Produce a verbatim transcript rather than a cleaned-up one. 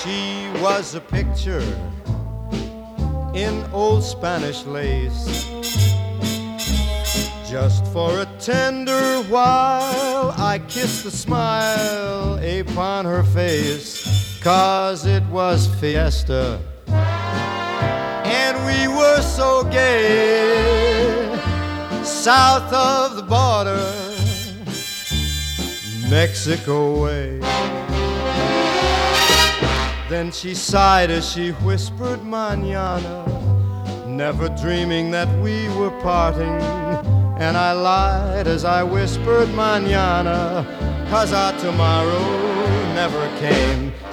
She was a picture in old Spanish lace. Just for a tender while I kissed the smile upon her face, 'cause it was fiesta and we were so gay. South of the border, Mexico way. Then she sighed as she whispered mañana, never dreaming that we were parting. And I lied as I whispered mañana, 'cause our tomorrow never came.